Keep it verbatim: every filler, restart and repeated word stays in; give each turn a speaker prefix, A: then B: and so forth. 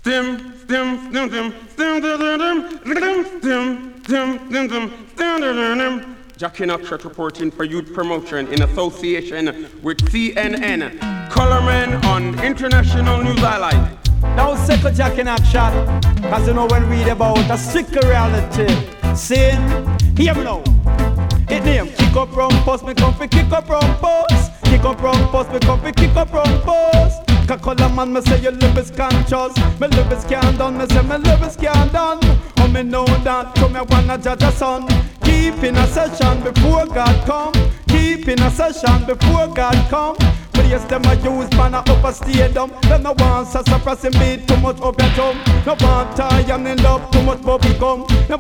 A: Stim, stim, stim, stim, stim, stim, stim, stim, stim, stim, stim. Jackie Knoxshot reporting for youth promotion in association with C N N. Colorman on International News Highlight.
B: Now second Jackie Knoxshot, cause you know when we read about a sick reality. Sin, hear me now. It name, kick up wrong post, me come fi kick up wrong post. Kick up wrong post, me come fi kick up wrong post. Color man, me say your love is conscious. My love is can't done, me say my love is can't done. Oh, me know that, come here wanna judge a son. Keep in a session before God come. Keep in a session before God come. Place them a use man a up a stadium. Them no want so suppressing beat too much up your tongue. No want tie and in love too much bubble gum. No